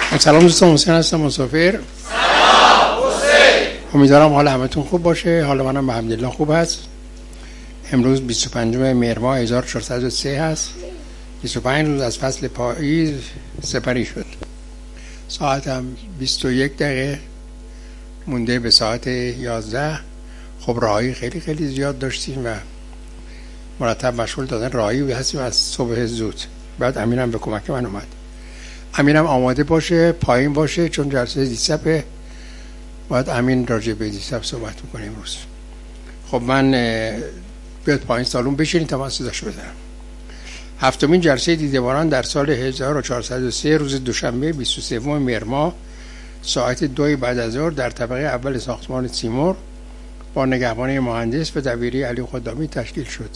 سلام دوستان، حسین هستم، مسافر. سلام حسین. امیدوارم حال همتون خوب باشه. حال منم به حمدالله خوب هست. امروز 25 مهر ماه 1403 هست. 25 روز از فصل پاییز سپری شد. ساعتم 21 دقیقه مونده به ساعت 11. خب راهی خیلی خیلی زیاد داشتیم و مرتب مشغول دادن راهی هستیم از صبح زود. بعد امینم به کمک من اومد. امینم آماده باشه، پایین باشه، چون جلسه دیسپه. باید امین راجع به دیسپ صحبت میکنه امروز. خب من بیاد پایین سالون بشینید تا من صداش بزنم. هفتمین جلسه دیدبانان در سال 1403 روز دوشنبه 23 مهر ماه ساعت 2 بعد از ظهر در طبقه اول ساختمان تیمور با نگهبانی مهندس و دبیری علی خدامی تشکیل شد.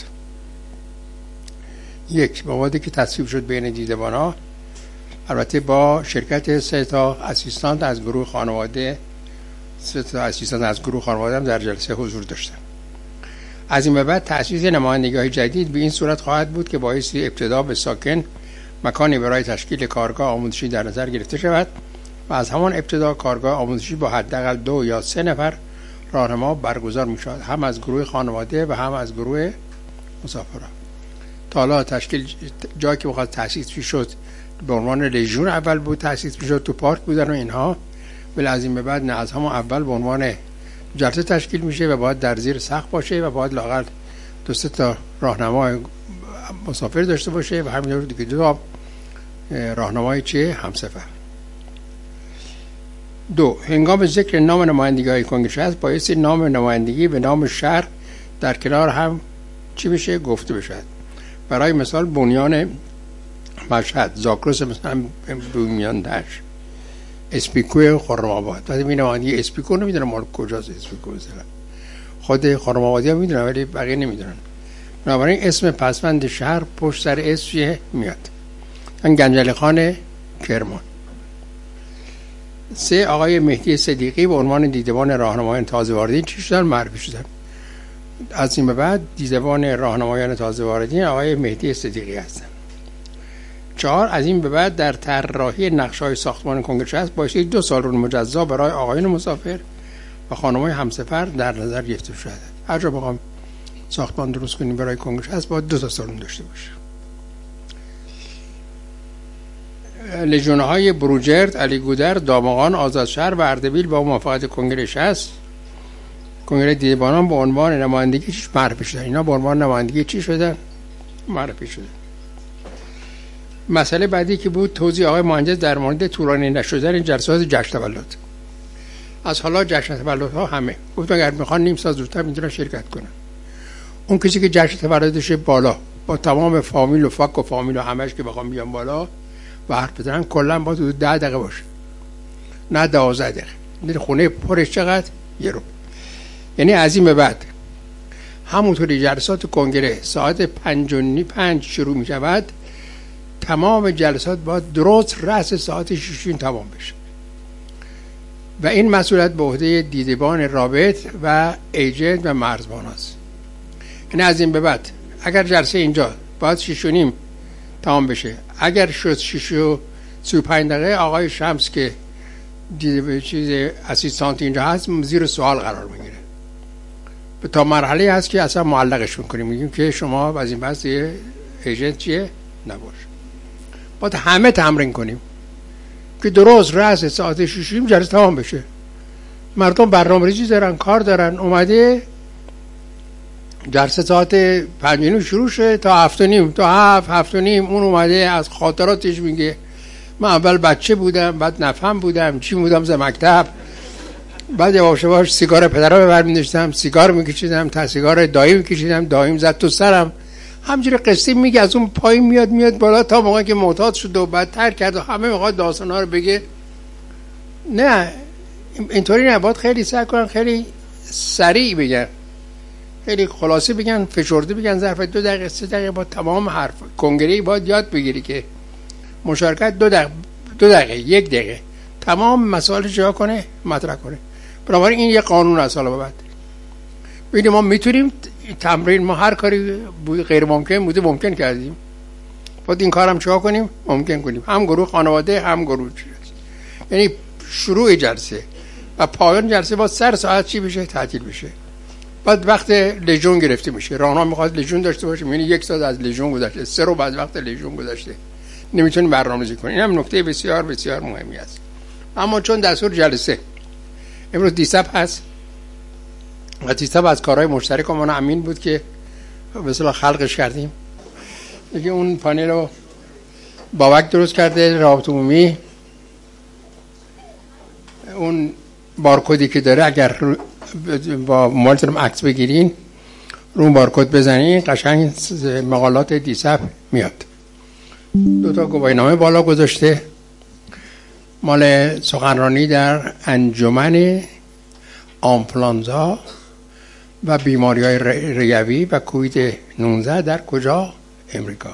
یک، موادی که تصویب شد بین دیدبانان، البته با شرکت 3 تا اسیستانت از گروه خانواده، 3 تا اسیستانت از گروه خانواده هم در جلسه حضور داشتند. از این به بعد تأسیس نمایندگی‌های جدید به این صورت خواهد بود که باعث ابتدا به ساکن مکانی برای تشکیل کارگاه آموزشی در نظر گرفته شود و از همان ابتدا کارگاه آموزشی با حداقل 2 یا 3 نفر راهنما برگزار می‌شود، هم از گروه خانواده و هم از گروه مسافران. تا حالا تشکیل جایی که بخواد تأسیس شد به عنوان لژیون اول بود تأسیس می‌شد، تو پارک بودن و اینها، ولی از این به بعد نه، از همون اول به عنوان جلسه تشکیل میشه و باید در زیر سقف باشه و باید لااقل 2-3 تا راهنمای مسافر داشته باشه و همینطور دیگه 2 تا راهنمای همسفر. 2. هنگام ذکر نام نمایندگی‌های کنگره باید نام نمایندگی و نام شهر در کنار هم چی بشه گفته بشه. برای مثال بنیان مشهد، زاگرس مثلا بومیاندش، اسپیکو خرم‌آباد. بعد می نمایندگی اسپیکو نمیدونم مال کجاست اسپیکو، مثلا خود خرم‌آبادی هم میدونن ولی بقیه نمیدونن. بنابراین اسم پسوند شهر پشت سر اسم میاد. من گنجلی خان کرمان. 3. آقای مهدی صدیقی به عنوان دیدبان راهنمایان تازه واردین چی شدن؟ معرفی شدن. از این به بعد دیدبان راهنمایان تازه واردین آقای مهدی صدیقی هستند. 4. از این به بعد در طراحی نقشه‌های ساختمان کنگره است بایستی 2 سالن مجزا برای آقایان مسافر و خانم‌های همسفر در نظر گرفته شود. هر جا بخوام ساختمان درست کنیم برای کنگره است باید 2 تا سالن داشته باشه. لژیون‌های بروجرد، علی گودر، دامغان، آزادشهر و اردبیل با موافقت کنگره است. کنگره دیدبانان به عنوان نمایندگی چی معرفی شدن؟ اینا به عنوان نمایندگی چی شدن؟ معرفی شدن. مسئله بعدی که بود توضیح آقای مهندس در مورد طولانی نشدن جلسات جشن تولد. از حالا جشن تولدها همه گفتن اگر میخوان نیم ساعت زودتر میتونن شرکت کنن. اون کسی که جشن تولدش بالا با تمام فامیل و فک و فامیل و همش که بخوام بیان بالا و حرف بزنن کلا با حدود 10 دقیقه باشه، نه 12 دقیقه. خونه پرش چقدر؟ 1 رو. یعنی از این به بعد همونطوری جلسات کنگره ساعت 5:05 شروع می شود، تمام جلسات باید درست رأس ساعت 6 تمام بشه و این مسئولیت به عهده دیدبان رابط و ایجنت و مرزبان است. یعنی از این به بعد اگر جلسه اینجا باید 6:30 تمام بشه، اگر شد 6:35 دقیقه آقای شمس که چیز اسیستانت اینجا هست زیر سوال قرار میگیره. تا مرحله هست که اصلا معلقش میکنیم، میگیم که شما از این پس ایجنت چیه نباشه. باید همه تمرین کنیم که درست رأس ساعت 6 جلسه تمام بشه. مردم برنامه‌ریزی دارن، کار دارن. اومده جلسه ساعت 5:30 شروع شه تا 7:30 تا 7:30 اون اومده از خاطراتش میگه من اول بچه بودم، بعد نفهم بودم، چی بودم ز مکتب، بعد یواش یواش سیگار پدرم برمی‌داشتم، سیگار میکشیدم، تا سیگار دایی میکشیدم، داییم زد تو سرم. همجوری قصه میگه از اون پایین میاد بالا تا موقعی که معتاد شد و بعد ترک کرد و همه میخواد داستانا رو بگه. نه اینطوری نه، باید خیلی سعی کنن خیلی سریع بگن، خیلی خلاصه بگن، فشرده بگن، ظرف 2 دقیقه 3 دقیقه با تمام حرف. کنگره‌ای باید یاد بگیری که مشارکت 2 دقیقه 1 دقیقه تمام مسائل جا کنه، مطرح کنه. بنابراین این یه قانون است. حالا بعد ببینیم ما میتونیم تمرین، ما هر کاری غیر ممکن بوده ممکن کردیم. باید این کارم چیکار کنیم؟ ممکن کنیم. هم گروه خانواده هم گروه چیز. یعنی شروع جلسه و پایان جلسه با سر ساعت چی بشه؟ تعطیل بشه. بعد وقت لژیون گرفته میشه. راهنما میخواد لژیون داشته باشه، یعنی 1 ساعت از لژیون گذشته، 3 رو بعد وقت لژیون گذشته، نمیتونه برنامه‌ریزی کنه. این هم نکته بسیار بسیار مهمی است. اما چون دستور جلسه امروز دیساب هست و دیساب از کارهای مشترک ما امین بود که به اصطلاح خلقش کردیم. دیگه اون پانل رو بابک درست کرده، روابط عمومی اون بارکدی که داره اگر با موبایلتون عکس بگیرین رو اون بارکد بزنین قشنگ مقالات دیساب میاد. 2 گواهینامه بالا گذاشته مال سخنرانی در انجمن آنفلانزا و بیماری‌های ریوی و کووید 19 در کجا؟ امریکا.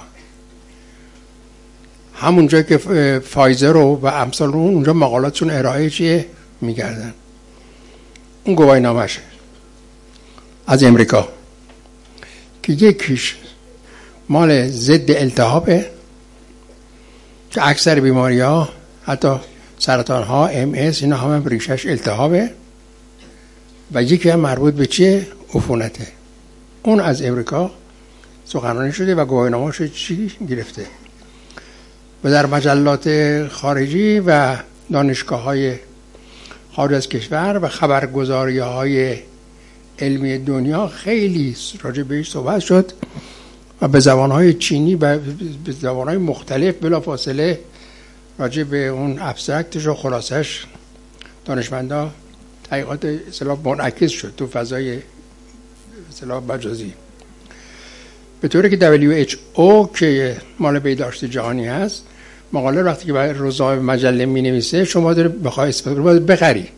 همون جایی که فایزر و امثال رو اونجا مقالاتشون ارائه چیه میگردن. اون گواهینامه‌شه از امریکا که یکیش مال ضد التهابه که اکثر بیماری‌ها حتی سرطان‌ها MS اینا هم ریشش التهابه و یکی هم مربوط به چیه؟ عفونته. اون از امریکا سخنرانی شده و گواهینامه‌اش چی گرفته و در مجلات خارجی و دانشگاه‌های خارج از کشور و خبرگزاری‌های علمی دنیا خیلی راجع بهش صحبت شد و به زبان‌های چینی و به زبان‌های مختلف بلافاصله راجع به اون ابسترکتش و خلاصش دانشمندا تحقیقات اصطلاح منعکس شد تو فضای اصطلاح مجازی. به طوری که WHO که مال بهداشت جهانی هست مقاله وقتی که برای روزنامه مجله می‌نویسه شما داره بخوای استفاده کنی باید بخری.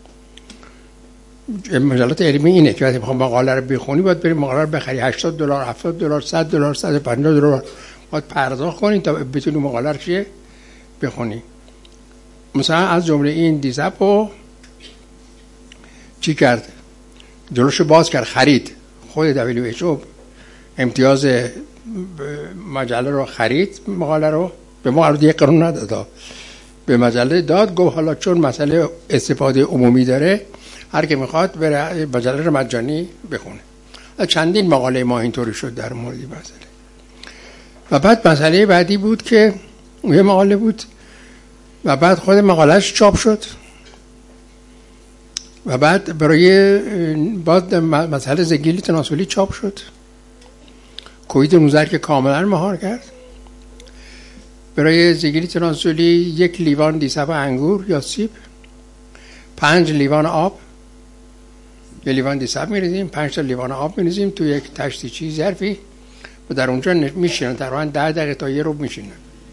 مجلات علمی اینه که وقتی بخوام مقاله رو بخونی باید بری مقاله رو بخری. $80 $70 $100 $150 باید پرداخت کنی تا بتونی مقاله رو چیه بخونی. مثلا از جمله این دیزاپو چی کرد؟ جلوشو باز کرد، خرید. خود WHO امتیاز مجله رو خرید، مقاله رو به ما عرض یک قانون نداد، به مجله داد، گفت حالا چون مسئله استفاده عمومی داره هر کی میخواد بره مجله رو مجانی بخونه. چندین مقاله ما اینطوری شد در مورد مسئله. و بعد مسئله بعدی بود که یه مقاله بود و بعد خود مقالهش چاپ شد و بعد برای بعد مسئله زگیل تناسلی چاپ شد. کووید 19 که کاملا مهار کرد. برای زگیل تناسلی 1 لیوان دیساب انگور یا سیب، 5 لیوان آب، 1 لیوان دیساب می‌ریزیم، 5 تا لیوان آب می‌ریزیم تو یک تشتیچی ظرفی و در اونجا میشینن تقریبا 10 دقیقه تا 1 رو میشینن.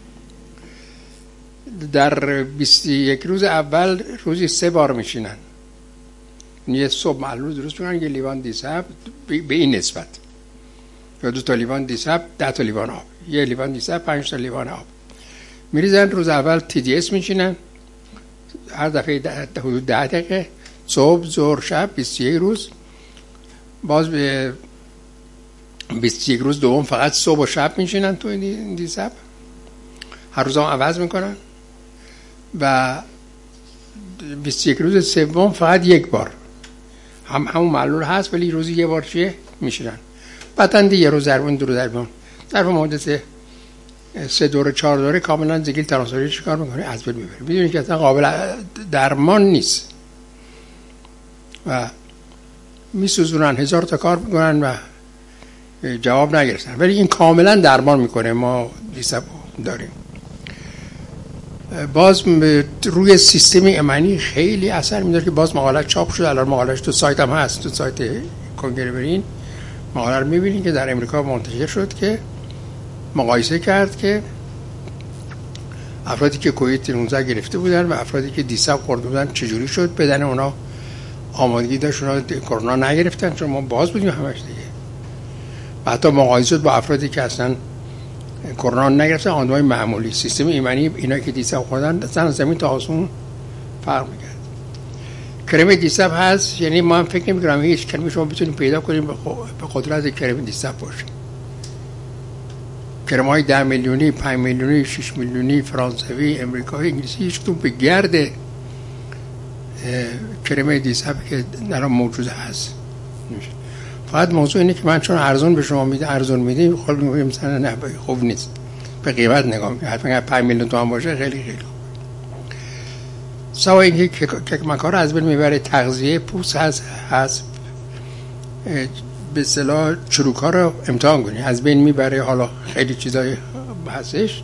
در 21 روز اول روزی 3 بار میشینن. یه صبح معلوم درست میکنن 1 لیوان دیساب به این نسبت یا 2 تا لیوان دیساب 10 تا لیوان آب، 1 لیوان دیساب 5 تا لیوان آب میریزن. روز اول TDS میشینن هر دفعه حدود 10 دقیقه، صبح ظهر شب 21 روز. باز به 21 روز دوم فقط صبح و شب میشینن تو این دیساب، هر روز هم عوض میکنن و 21 روز سوم فقط 1 بار همون معلول هست ولی روزی 1 بار چیه میشینن. بعدن دیگه روز ضربون دور ضربون در مدت 3 دوره 4 دوره کاملا زگیل تناسلی چیکار میکنه؟ از بین میبره. میدونی که اصلا قابل درمان نیست و میسوزونن، 1000 تا کار میکنن و جواب نگرفتن، ولی این کاملا درمان میکنه. ما دیساب داریم. باز روی سیستم ایمنی خیلی اثر میذاره که باز مقاله چاپ شد. الان مقالهش تو سایت هم هست، تو سایت کنگره برین مقاله رو میبینین که در امریکا منتشر شد که مقایسه کرد که افرادی که کووید 19 گرفته بودن و افرادی که دیساب خورده بودن چجوری شد بدن اونا آمادگی داشت اونا کرونا نگرفتن، چون ما باز بودیم همش دیگه. و حتی مقایسه شد با افرادی که اصلا کرونا نگرفتن، آدمای معمولی. سیستم ایمنی اینا که دیساب خوردن اصلا زمین تا آسمون فرق می‌کرد. کرم دیساب هست، یعنی ما هم فکر نمی‌کنم هیچ کلمه شما بتونیم پیدا کنیم به قدرت کرم دیساب باشه. کرمای 10 میلیونی، 5 میلیونی، 6 میلیونی، فرانسوی، امریکایی، انگلیسی، هیچ کدوم به گرد کرم دیسب که در آن موجود هست. فقط موضوع اینه که من چون ارزون به شما میده، ارزون میدیم، خب میگم مثلا نه خوب نیست، به قیمت نگاه میکنم، حتما 5 میلیون تومان باشه خیلی خیلی خوب. سوا اینکه ککمک‌ها رو از بین میبره، تغذیه پوست هست به اصطلاح چروک‌ها رو امتحان کنی، از بین میبره. حالا خیلی چیزای هستش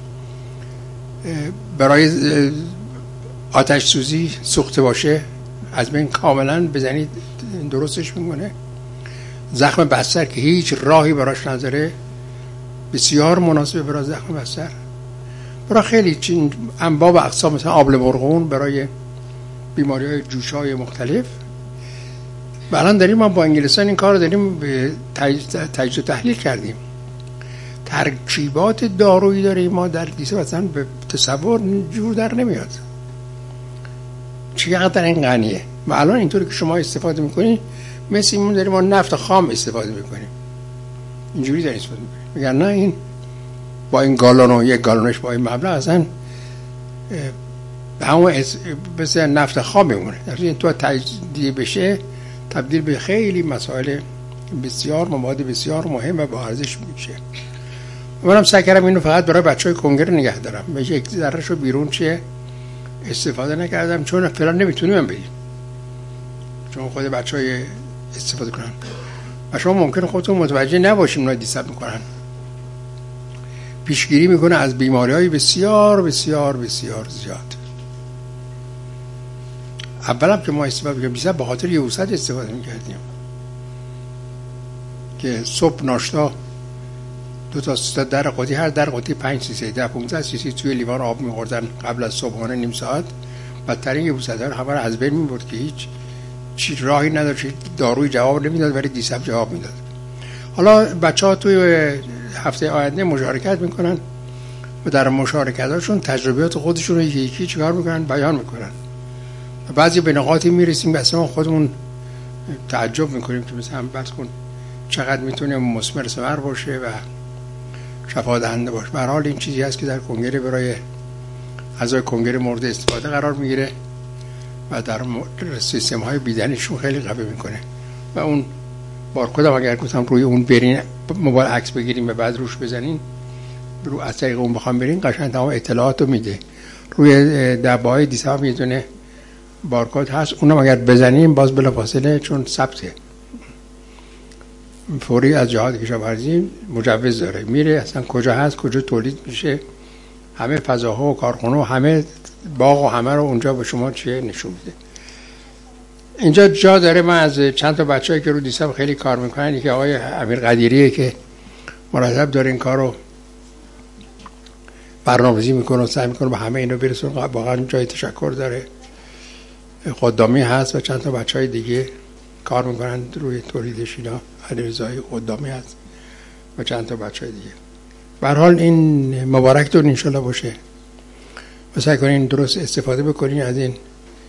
برای آتش سوزی سوخته باشه، از بین کاملا بزنید درستش میکنه. زخم بستر که هیچ راهی براش نداره، بسیار مناسبه برای زخم بستر، برای خیلی چین انواع و اقسام، مثلا آبله مرغون برای بیماری‌های جوش‌های مختلف. الان داریم ما با انگلستان این کار رو داریم تجزیه تحلیل کردیم. ترکیبات دارویی داریم ما در دیسه مثلا به تصور جور در نمیاد چقدر این غنیه. و الان اینطوری که شما استفاده میکنید مثل این داریم ما نفت خام استفاده میکنیم، اینجوری داریم استفاده میکنیم. میگن نه این با این گالون و یک گالونش با این مبلغ اصلا به همون مثل نفت خام میمونه. در این تو تجزیه بشه تبدیل به خیلی مسائل بسیار مواد بسیار مهم و با ارزش میشه. منم سعی کردم اینو فقط برای بچهای کنگره نگه دارم، میشه یک ذرهشو بیرون چه استفاده نکردم، چون فعلا نمیتونیم بریم چون خود بچهای استفاده کنن و شما ممکنه خودتون متوجه نباشیم اونا دیسب میکنن. پیشگیری میکنه از بیماری‌های بسیار بسیار بسیار زیاد. اولم که ما استفاده میکنیم دیسب به خاطر یبوست استفاده میکردیم که صبح ناشتا 2 تا 3 تا در قطی، هر در قطی 5 cc 15 cc توی لیوان آب می‌خوردن قبل از صبحانه نیم ساعت. بدترین یبوست رو همه رو از بین می‌برد که هیچ راهی نداشت، داروی جواب نمیداد ولی دیسب جواب میداد. حالا بچه‌ها توی هفته آینده مشارکت میکنن و در مشارکتاشون تجربیات خودشون رو یکی چیکار میکنن بیان میکنن و بعضی به نقاطی میرسیم که اصلا خودمون تعجب میکنیم که مثلا بس کن چقدر میتونه مثمر ثمر باشه و شفا دهنده باشه. به هر حال این چیزی هست که در کنگره برای اعضای کنگره مورد استفاده قرار میگیره و در سیستم های بیدنیشون خیلی قوی میکنه. و اون بارکد اگر گفتم روی اون برین موبایل عکس بگیریم و بعد روش بزنین، رو از طریق اون بخوام برین قشنگ تمام اطلاعات رو میده. روی دباهای دیساب یه دونه بارکد هست، اونم اگر بزنیم باز بلافاصله چون ثبته فوری از جهات کشاورزی مجوز داره، میره اصلا کجا هست، کجا تولید میشه، همه فضاها و کارخونه و همه باغ و همه رو اونجا به شما چیه نشون میده. اینجا جا داره من از چند تا بچه‌ای که رو دیسب خیلی کار میکنن، یکی آقای امیر قدیریه که مرتب داره این کارو برنامه‌ریزی میکنه و سعی میکنه به همه اینو برسونه. واقعا جای تشکر داره. خدامی هست و چند تا بچهای دیگه کار میکنن روی تولیدش، اینا علیرضای خدامی هست و چند تا بچهای دیگه. به هر حال این مبارکتون ان شاءالله باشه و سعی کنین درست استفاده بکنین از این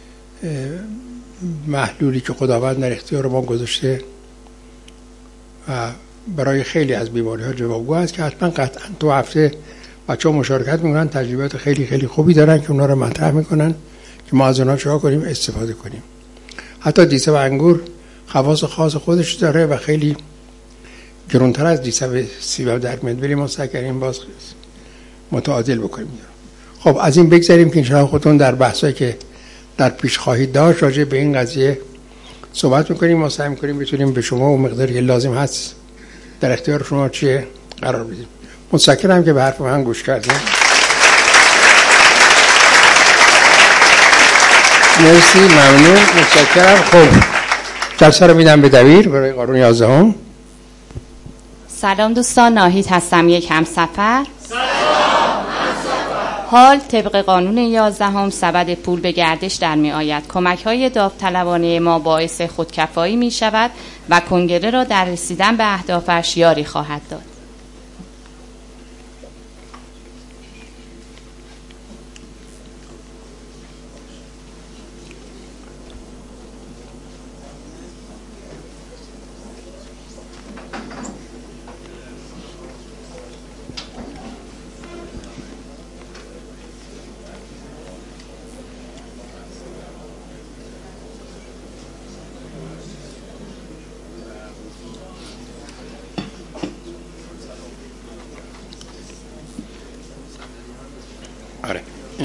محلولی که خداوند در اختیار ما گذاشته و برای خیلی از بیماری‌ها جوابگو است که حتما قطعا تو هفته بچه‌ها مشارکت میکنن، تجربیات خیلی خیلی خوبی دارن که اونا رو مطرح میکنن که ما از اونها چیکار کنیم استفاده کنیم. حتی دیسب انگور خواص خاص خودش داره و خیلی گرانتر از دیسب سیب در میاد، ولی ما سعی کردیم باز متعادل بکنیم. خب از این بگذاریم که انشاءالله خودتون در بحثایی که در پیش خواهید داشت راجع به این قضیه صحبت میکنیم. ما سعی میکنیم بتونیم به شما و مقداری که لازم هست در اختیار شما چیه قرار بدیم. متشکرم که به حرف من گوش کردیم. مرسی، ممنون، متشکرم. خب جلسه رو میدم به دبیر برای قانون 11. سلام دوستان، ناهید هستم، یک همسفر. حال طبق قانون 11 سبد پول به گردش در می آید. کمک های داوطلبانه ما باعث خودکفایی می شود و کنگره را در رسیدن به اهدافش یاری خواهد داد.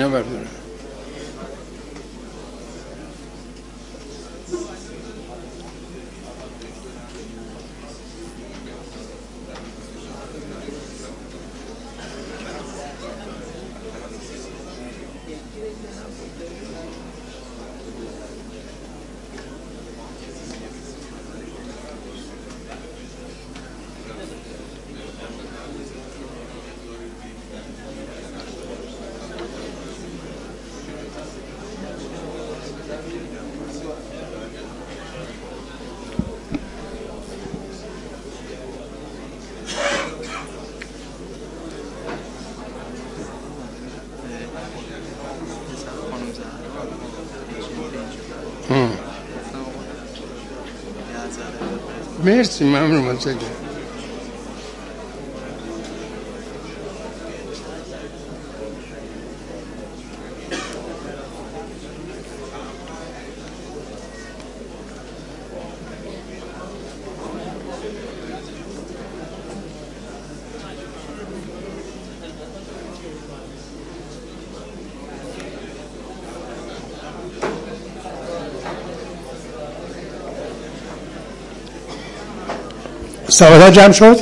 اینا بردارم. مرسی، ممنون متشکرم. سوادها جمع شد؟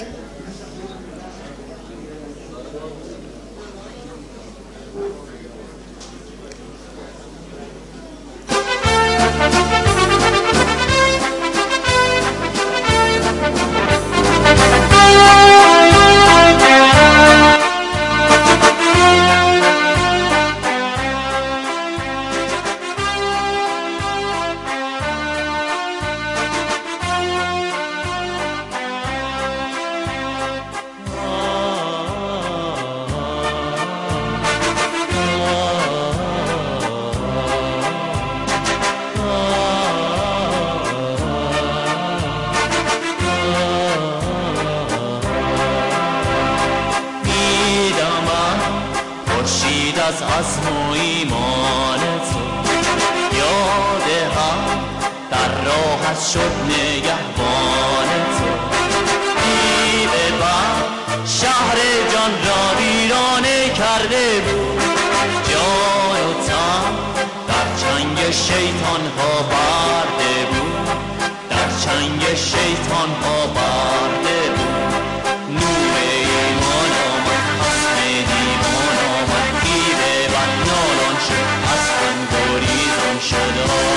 از عزم و ایمان تو یاد هم در راحت شد نگهبان تو دیو بر شهر جان را ویرانه کرده بود جان و تن در چنگ شیطان ها برده بود در چنگ شیطان ها برده بود نور ایمان آمد حسن دیوان آمد دیو بر نالان شد از هم گریزان شد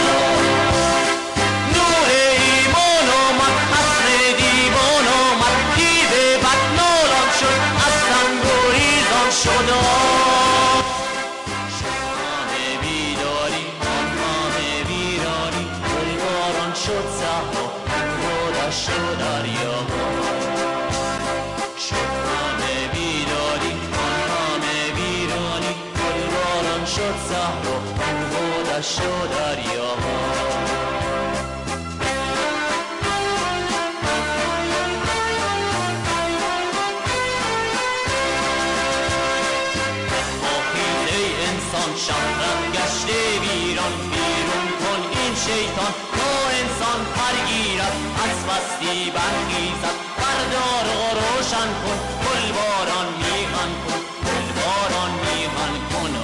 نور ایمان آمد حسن دیوان آمد دیو بر نالان شد از هم گریزان شد شیطان بیداری آن همه ویرانی گلباران شد زهرا خودش رو دریا شد زهرا خودش رو دریا ای انسان شهرت گشته ویران بیرون کن این شیطان تا انسان پرگیرد از مستی برخیزد بردار و روشن کن گلباران میهن کن گلباران میهن کن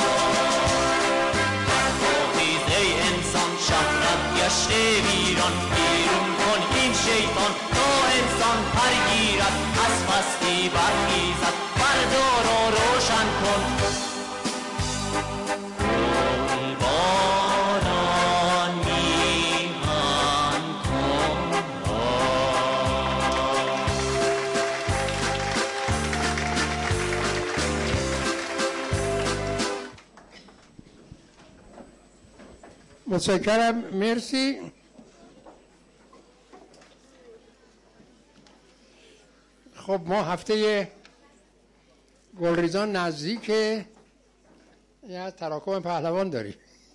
گشته ویران بیرون کن این شیطان تا انسان پرگیرد از مستی برخیزد بردار و روشن کن گلباران میهن کن متشکرم، مرسی. خب ما هفته گلریزان نزدیک یا تراکم پهلوان داریم.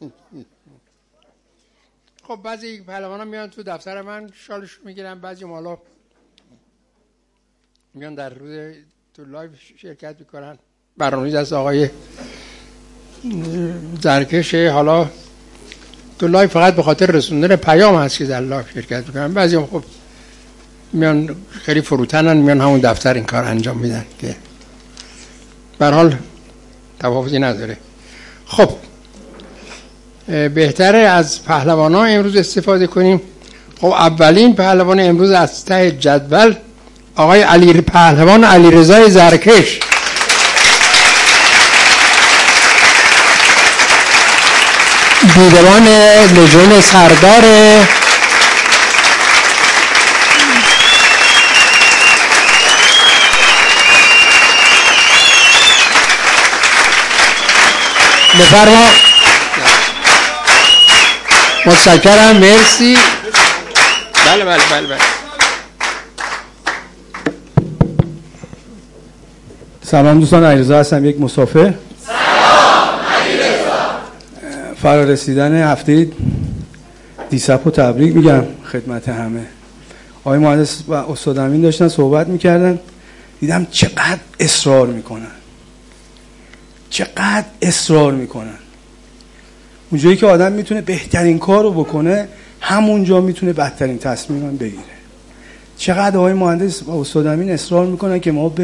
خب بعضی پهلوان ها میان تو دفتر من شالش میگیرن، بعضی مالا میان در روز تو لایو شرکت میکنن. برنامه‌ریزی از آقای زرکش. حالا تو لایو فقط به خاطر رسوندن پیام هست که در لایو شرکت میکنن. بعضی هم خب میان خیلی فروتنن، میان همون دفتر این کار انجام میدن که به هر حال تفاوتی نداره. خب بهتره از پهلوانان امروز استفاده کنیم. خب اولین پهلوان امروز از ته جدول آقای پهلوان علیرضا زرکش. دیدبان لژیون سردار بفرما. متشکرم، مرسی. بله بله بله بله. سلام دوستان، علیرضا هستم، یک مسافر. سلام علیرضا. فرارسیدن هفته دیسپ و تبریک میگم خدمت همه. آقای مهندس و استاد امین داشتن صحبت میکردن، دیدم چقدر اصرار میکنن. اونجایی که آدم میتونه بهترین کار رو بکنه، همونجا میتونه بدترین تصمیم هم بگیره. چقدر آقای مهندس و استاد امین اصرار میکنن که ما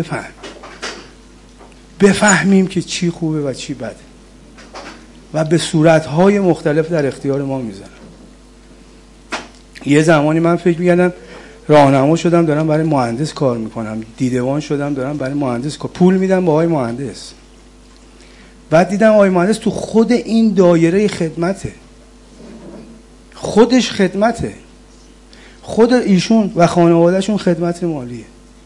بفهمیم که چی خوبه و چی بده و به صورتهای مختلف در اختیار ما میذارن. یه زمانی من فکر میکردم راهنما شدم دارم برای مهندس کار میکنم، دیدبان شدم دارم برای مهندس کار، پول میدم به آقای مهندس. بعد دیدم آقای مهندس تو خود این دایره خدمته، خودش خدمته، خود ایشون و خانوادهشون خدمت مالیه.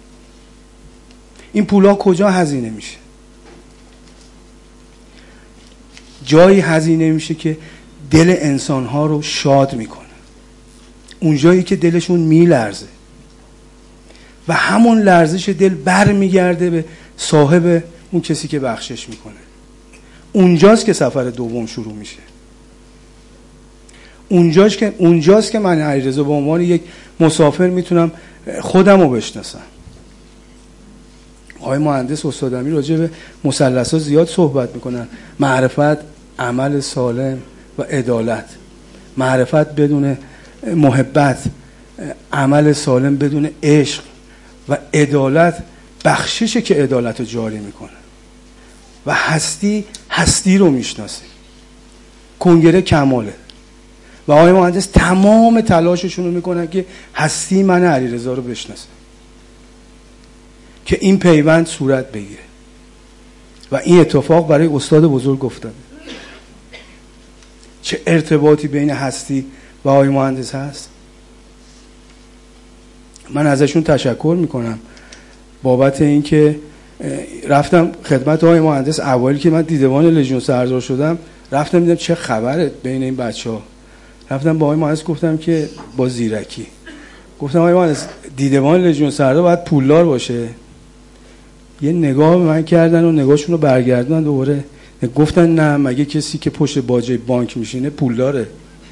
این پولا کجا هزینه میشه؟ جایی هزینه میشه که دل انسانها رو شاد میکنه، اون جایی که دلشون میلرزه و همون لرزش دل بر میگرده به صاحب اون کسی که بخشش میکنه. اونجاست که سفر دوم شروع میشه. اونجاست که من علیرضا به عنوان یک مسافر میتونم خودم رو بشناسم. آقای مهندس استاد امین راجع به مثلث‌ها زیاد صحبت میکنن: معرفت، عمل سالم و عدالت. معرفت بدون محبت، عمل سالم بدون عشق و عدالت بخششه که عدالت رو جاری میکنه. و هستی رو میشناسه. کنگره کماله و آقای مهندس تمام تلاششون رو میکنن که هستی من علیرضا رو بشناسه، که این پیوند صورت بگیره. و این اتفاق برای استاد بزرگ افتاده. چه ارتباطی بین هستی و آقای مهندس هست. من ازشون تشکر میکنم بابت این که رفتم خدمت آقای مهندس. اولی که من دیدبان لژیون سردار شدم، رفتم دیدم چه خبره بین این بچه‌ها. رفتم با آقای مهندس گفتم که با زیرکی گفتم آقای مهندس دیدبان لژیون سردار باید پولدار باشه. یه نگاه به من کردن و نگاهشون رو برگردوندن دوباره گفتن نه، مگه کسی که پشت باجه بانک میشینه پولداره؟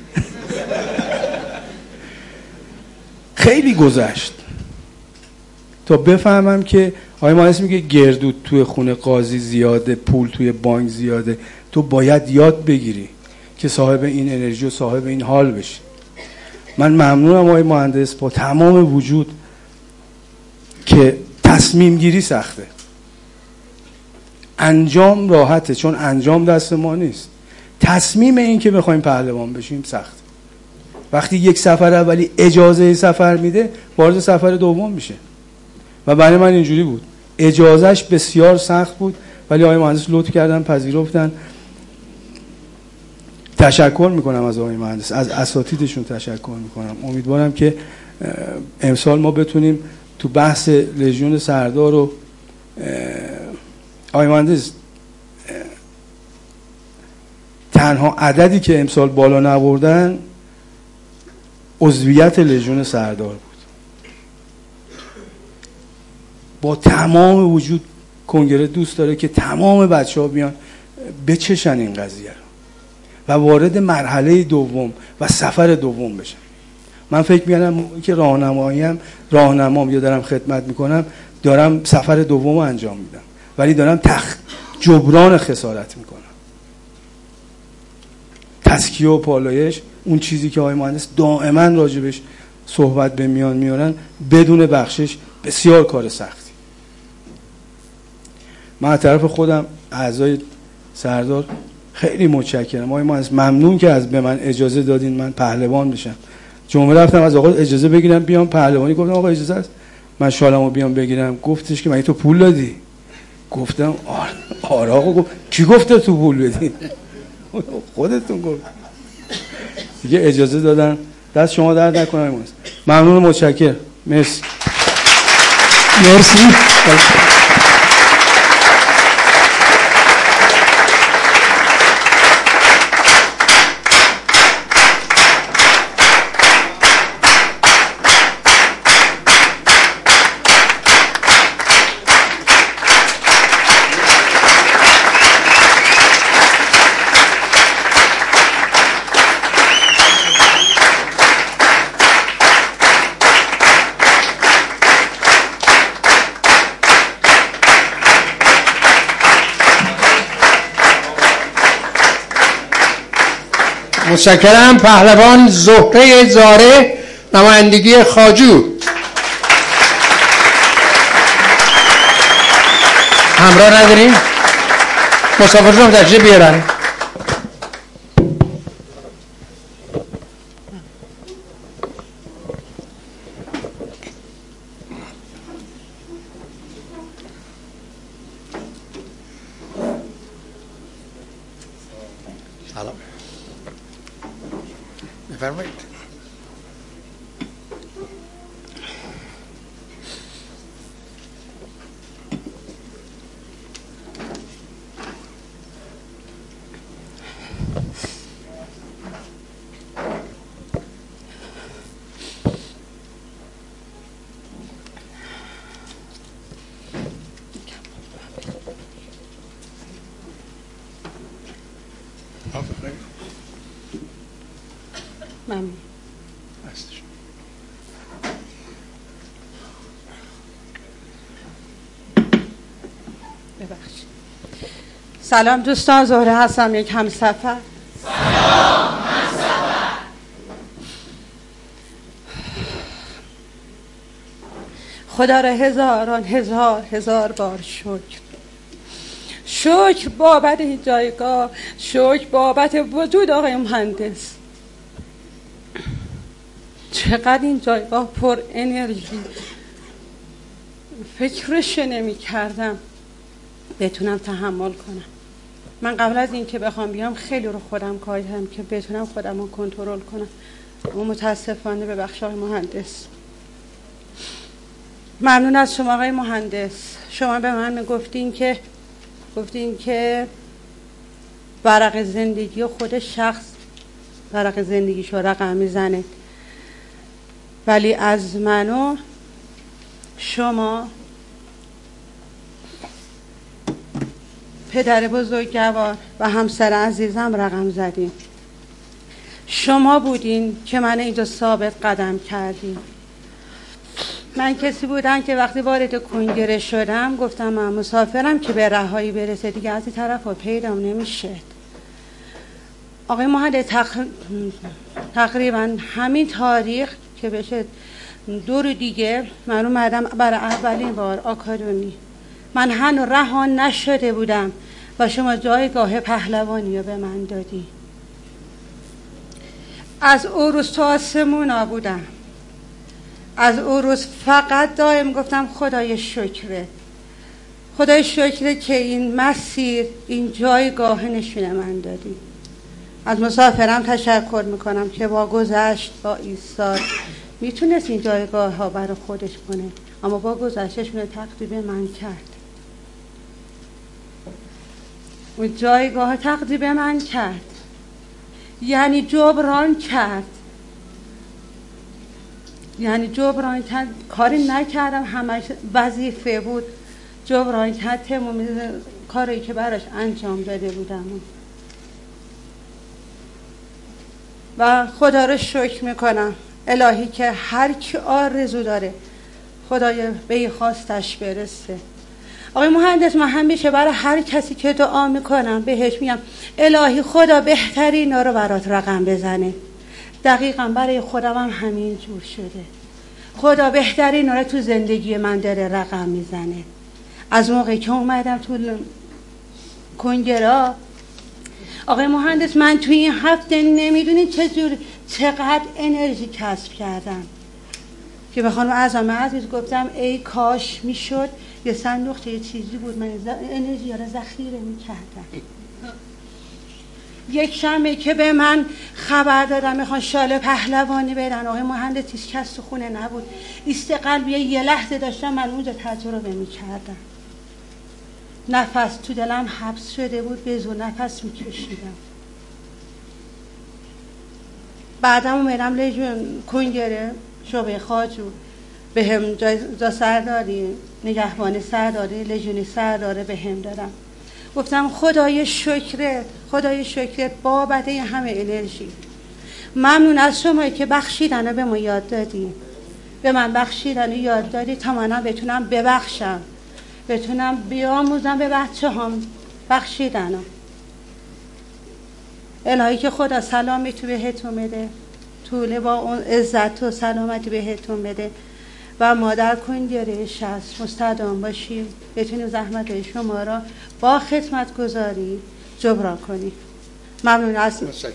خیلی گذشت تا بفهمم که آقای مهندس میگه گردو توی خونه قاضی زیاده، پول توی بانک زیاده. تو باید یاد بگیری که صاحب این انرژی و صاحب این حال بشی. من ممنونم آقای مهندس با تمام وجود که تصمیم گیری سخته، انجام راحته چون انجام دست ما نیست. تصمیم این که بخوایم پهلوان بشیم سخت. وقتی یک سفر اولی اجازه سفر میده، وارد سفر دوم میشه. و برای من اینجوری بود، اجازهش بسیار سخت بود ولی آقای مهندس لطف کردن پذیرفتن. تشکر میکنم از آقای مهندس، از اساتیدشون تشکر میکنم. امیدوارم که امسال ما بتونیم تو بحث لژیون سردار و آقای مهندس تنها عددی که امسال بالا نبردن عضویت لژیون سردار بود. با تمام وجود کنگره دوست داره که تمام بچه‌ها بیان بچشن این قضیه رو و وارد مرحله دوم و سفر دوم بشن. من فکر می‌کنم که راهنمام یا دارم خدمت میکنم، دارم سفر دوم رو انجام میدم ولی دارم جبران خسارت میکنم. تزکیه و پالایش، اون چیزی که آقای مهندس دائما راجبش صحبت به میان میارن، بدون بخشش بسیار کار سختی. من از طرف خودم اعضای سردار خیلی متشکرم آقای مهندس، ممنون که به من اجازه دادین من پهلوان بشم. جمعه رفتم از آقا اجازه بگیرم بیام پهلوانی، گفتم آقا اجازه است من شالمو بیام بگیرم؟ گفتش که مگه تو پول دادی؟ گفتم آره آقا. گفت کی گفته تو پول بدی؟ خودتون گفت. دیگه اجازه دادن. دست شما درد نکنه. ممنون و متشکرم. مرسی. مرسی. متشکرم. پهلوان زهره زاره، نمایندگی خواجو. همراه نداریم؟ مسافرشون تشریف بیارن. سلام. بفرمایید. ممنون. ببخشید. سلام دوستان، زهره هستم، یک همسفر. سلام همسفر. خدا را هزاران هزار بار شکر بابت این جایگاه، شکر بابت وجود آقای مهندس. چقدر این جایگاه پر انرژی، فکرش نمی کردم بتونم تحمل کنم. من قبل از این که بخوام بیام خیلی رو خودم کار کردم که بتونم خودم رو کنترل کنم، اما متاسفانه به بخش آقای مهندس. ممنون از شما آقای مهندس. شما به من گفتین که ورق زندگی و خود شخص ورق زندگیشو رقم میزنه، ولی از من و شما پدر بزرگوار و همسر عزیزم رقم زدیم. شما بودین که من اینجا ثابت قدم کردیم. من کسی بودم که وقتی وارد کنگره شدم گفتم من مسافرم که به رهایی برسه، دیگه از این طرف ها پیدام نمیشه. آقای مهندس تقریبا همین تاریخ که بشه 2 روز دیگه من اومدم برای اولین بار آکادمی. من هنوز رها نشده بودم و شما جایگاه پهلوانی رو به من دادی. از اون روز تو آسمونا بودم. از اون روز فقط دائم گفتم خدای شکره، خدای شکره که این مسیر، این جایگاه نشون من دادی. از مسافرم تشکر میکنم که با گذشت، با ایستاد میتونست این جایگاه ها برای خودش کنه، اما با گذشتشون تقدیم من کرد. اون جایگاه تقدیم من کرد، یعنی جبران کرد. کاری نکردم، همش وظیفه بود. جبران کرد تمام کاری که براش انجام داده بودم و خدا رو شکر میکنم الهی که هر کی آرزو داره خدای به خواستش برسه. آقای مهندس، من همیشه برای هر کسی که دعا میکنم بهش میگم الهی خدا بهترین رو برات رقم بزنه. دقیقا برای خودم هم همین جور شده. خدا بهترین رو تو زندگی من داره رقم میزنه. از موقعی که اومدم تو کنگره آقای مهندس من توی این هفته نمیدونین چقدر انرژی کسب کردم که به خانم اعظم عزیز گفتم ای کاش میشد یه صندوق یه چیزی بود من انرژی رو ذخیره میکردم. یک شنبه که به من خبر دادم میخوان شال پهلوانی برن، آقای مهندس هیچ کس تو خونه نبود، ایست قلبی یه لحظه داشتم من اونجا تجربه میکردم. نفس تو دلم حبس شده بود، به زور نفس میکشیدم. بعدم اومدم لژیون کنگره شعبه خواجو به هم جا سرداری نگهبان سرداری لژیونی سرداره به هم دادم. گفتم خدای شکرت بابت همه انرژی. ممنون از شما که بخشیدن رو به ما یاد دادی، به من بخشیدن رو یاد دادی تا منم بتونم ببخشم، بتونم بیاموزم به بچه هم بخشیدن رو. الهی که خدا سلامی تو بهتون بده، طول با اون عزت و سلامتی بهتون بده و ما در کنگره 60 مستدام باشیم، بتونیم زحمت شما را با خدمت گذاری جبران کنیم. ممنون از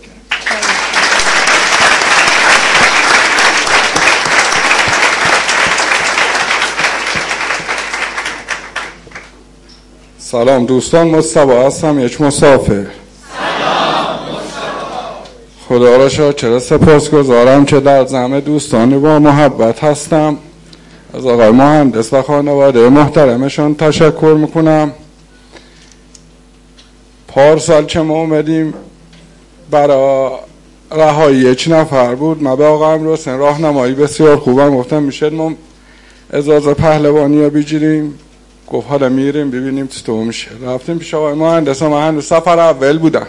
سلام دوستان، مصطفی هستم، یک مسافر. خدا را شاکر سپاسگزارم که در جمع دوستانی با محبت هستم. از آقای مهندس و خانواده محترمشان تشکر میکنم. پارسال که ما اومدیم برای رهایی یک نفر بود، من به آقای امروسین راهنمایی بسیار خوبم گفتم میشه ما اجازه پهلوانی رو بگیریم. گفت حالا میریم ببینیم چطور میشه. رفتیم پیش آقای مهندس و من هنوز سفر اول بودم،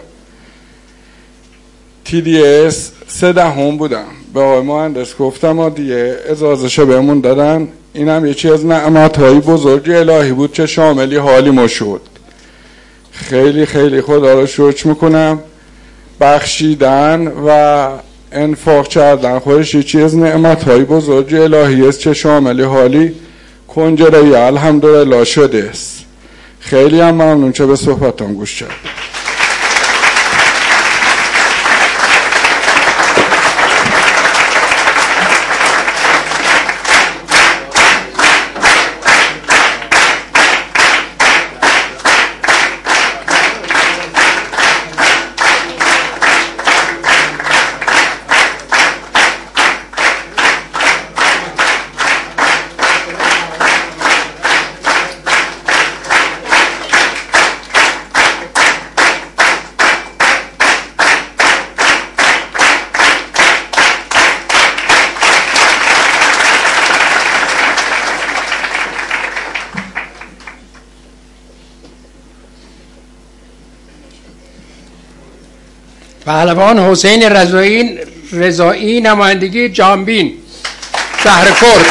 TDS 3 بودم. به آقای مهندس گفتم دیگه اجازه شو بهمون دادن، اینم یکی از نعمت‌های بزرگ الهی بود که شاملی حالی ما شد. خیلی خیلی خدا رو شکر میکنم. بخشیدن و انفاق کردن خودش یکی از نعمت‌های بزرگ الهی است که شاملی حالی کنجره الحمدلله شده است. خیلی هم ممنون که به صحبتام گوش کردید. پهلوان حسین رضایی نمایندگی جانبین شهر کرد.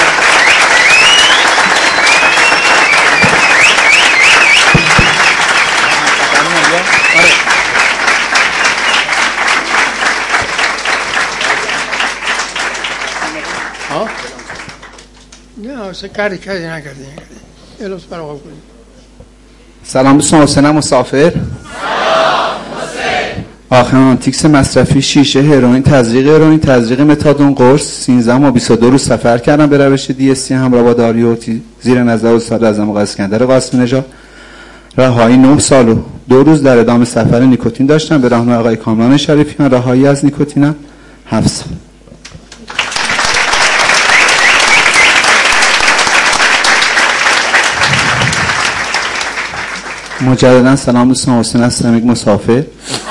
نه کردی نکردی الوس برای آقا کنید. سلام دوستان، حسینم مسافر. آخر آنتیکس مصرفی شیشه هروئین، تزریق متادون قرص 13 ماه 22 روز سفر کردم به روش DSC همراه با داریوتی زیر نظر استاد اعظم آقای اسکندر قاسمی نژاد. رهایی 9 سال و 2 روز در ادامه سفر نیکوتین داشتم به راهنمای آقای کامران شریفیان. رهایی از نیکوتینم 7 سال. مجددا سلام دوستان، حسین هستم، یک مسافر.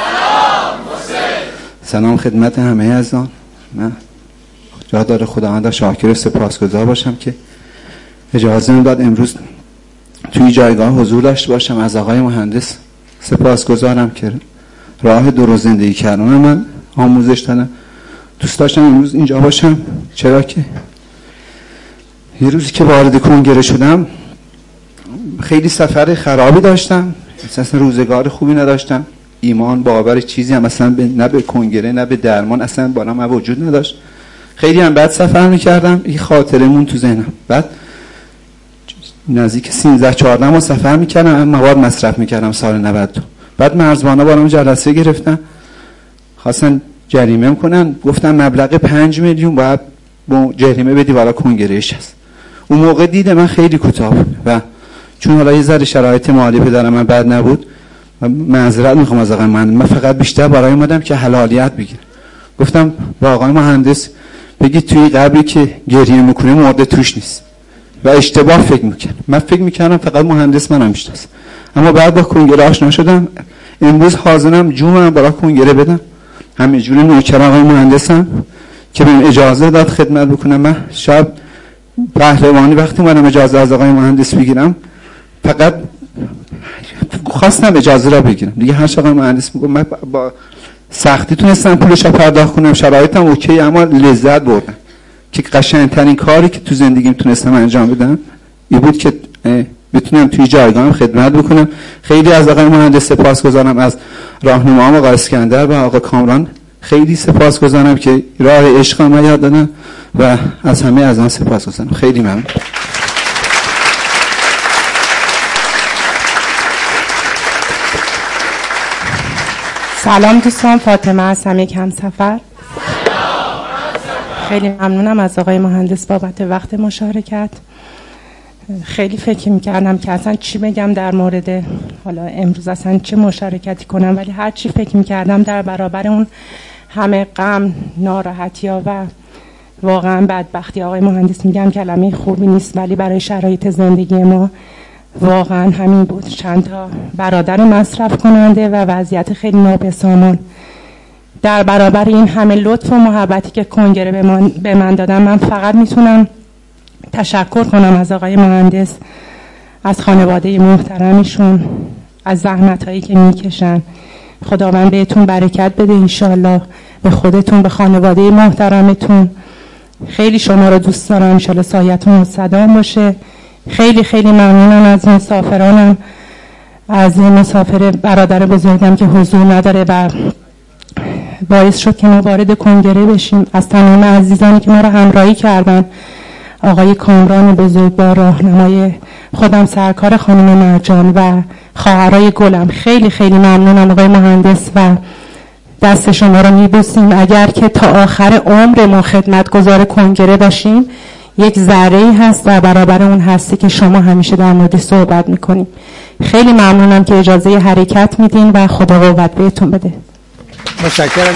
سلام خدمت همه عزیزان. من جا داره خداوند شاکر و سپاسگزار باشم که اجازه میداد امروز توی جایگاه حضور داشته باشم. از آقای مهندس سپاسگزارم که راه درست زندگی کردن من آموزش دادن. دوست داشتم امروز اینجا باشم، چرا که یه روزی که وارد کنگره شدم خیلی سفر خرابی داشتم، اصلا روزگار خوبی نداشتم. ایمان باور چیزی هم اصلا نه به کنگره نه به درمان اصلا برام وجود نداشت. خیلی هم بد سفر میکردم. این خاطرمون تو ذهنم. بعد نزدیک 13-14 ماه سفر میکردم، مواد مصرف میکردم سال 92. بعد مرزبانا برام جلسه گرفتن، خواستن جریمه کنن، گفتن مبلغ 5 میلیون باید جریمه بدی برای کنگرهش هست. اون موقع دیده من خیلی کوتاه و چون حالا یه ذره شرایط مالی پدرم من بد نبود و معذرت میخوام از آقای مهندس، من فقط بیشتر برای اومدم که حلالیت بگیرم. گفتم با آقای مهندس بگید توی قبری که گریه میکنه مرده توش نیست و اشتباه فکر میکنم. من فکر میکردم فقط مهندس منم میشناسه، اما بعد با کنگره آشنا شدم. امروز حاضرم جونم برای کنگره بدم، همه جون نوکر آقای مهندسم که بهم اجازه داد خدمت بکنم. من شب پهلوانی وقتی اومدم اجازه از آقای مهندس بگیرم فقط خواستم اجازه را بگیرم دیگه. هر آقای مهندس میگم من با سختی تونستم پولش رو پرداخت کنم، شرایطم اوکی، اما لذت بردم که قشنگترین کاری که تو زندگیم تونستم انجام بدم این بود که بتونم توی جایگاهم خدمت بکنم. خیلی از آقای مهندس سپاسگزارم، از راهنماام آقای اسکندر و آقای کامران خیلی سپاسگزارم که راه عشق ما یاد دادن و از همه از آن سپاسگزارم. خیلی ممنون. سلام دوستان، فاطمه هستم، یک همسفر. خیلی ممنونم از آقای مهندس بابت وقت مشارکت. خیلی فکر میکردم که اصلا چی بگم در مورد حالا امروز اصلا چه مشارکتی کنم، ولی هر چی فکر میکردم در برابر اون همه غم، ناراحتی ها و واقعا بدبختی آقای مهندس میگم کلمه خوبی نیست، ولی برای شرایط زندگی ما واقعا همین بود. چند تا برادر مصرف کننده و وضعیت خیلی نابسامان. در برابر این همه لطف و محبتی که کنگره به من دادن، من فقط میتونم تشکر کنم از آقای مهندس، از خانواده محترمشون، از زحمتایی که میکشن. خداوند بهتون برکت بده انشالله، به خودتون، به خانواده محترمتون. خیلی شما رو دوست دارم، انشالله سایتون مستدام باشه. خیلی خیلی ممنونم از مسافرانم، از مسافر برادر بزرگم که حضور نداره و باعث شد که ما وارد کنگره بشیم. از تمام عزیزانی که ما رو همراهی کردن، آقای کامران بزرگوار، راهنمای خودم، سرکار خانم مرجان و خواهرای گلم، خیلی خیلی ممنونم آقای مهندس و دست شما رو میبوسیم. اگر که تا آخر عمر ما خدمتگزار کنگره باشیم، یک ذره‌ای هست در برابر اون هستی که شما همیشه در مورد صحبت میکنیم. خیلی ممنونم که اجازه حرکت میدین و خدا قوت بهتون بده. متشکرم.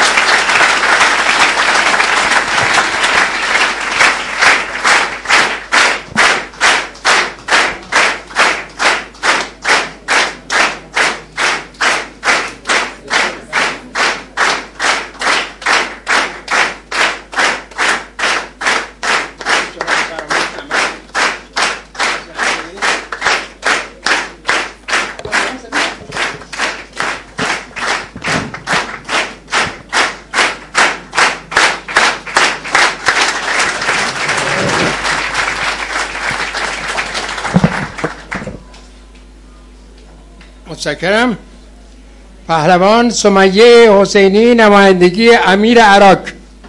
متشکرم. پهلوان سمیه حسینی، نمایندگی امیر عراق.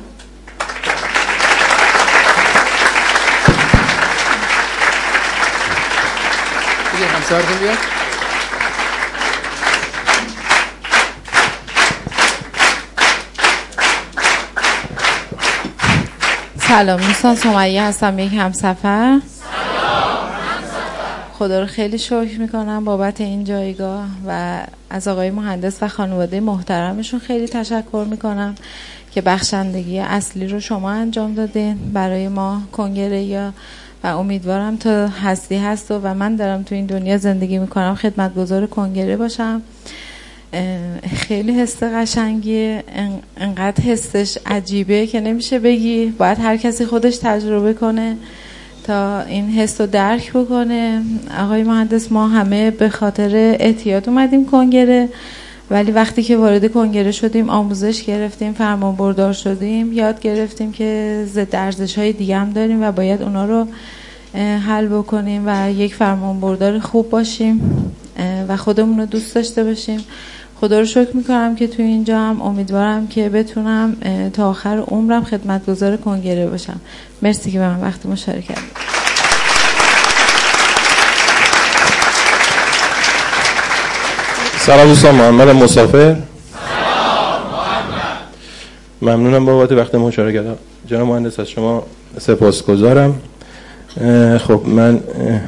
سلام دوستان، سمیه هستم، یک همسفر. خدا رو خیلی شکر میکنم بابت این جایگاه و از آقای مهندس و خانواده محترمشون خیلی تشکر میکنم که بخشندگی اصلی رو شما انجام دادین برای ما کنگره یا و امیدوارم تا هستی هست و من دارم تو این دنیا زندگی میکنم خدمتگزار کنگره باشم. خیلی حس قشنگیه، انقدر حسش عجیبه که نمیشه بگی، باید هر کسی خودش تجربه کنه تا این حس رو درک بکنه. آقای مهندس، ما همه به خاطر اعتیاد اومدیم کنگره، ولی وقتی که وارد کنگره شدیم آموزش گرفتیم، فرمان بردار شدیم، یاد گرفتیم که ضد ارزش‌های دیگه هم داریم و باید اونا رو حل بکنیم و یک فرمان بردار خوب باشیم و خودمون رو دوست داشته باشیم. خدا رو شکر میکنم که توی اینجا هم امیدوارم که بتونم تا آخر عمرم خدمتگزار کنگره باشم. مرسی که به من وقت مشارکت دادید. سلام دوستان، محمد مسافر. ممنونم بابت وقت مشارکت. جناب مهندس از شما سپاسگزارم. خب من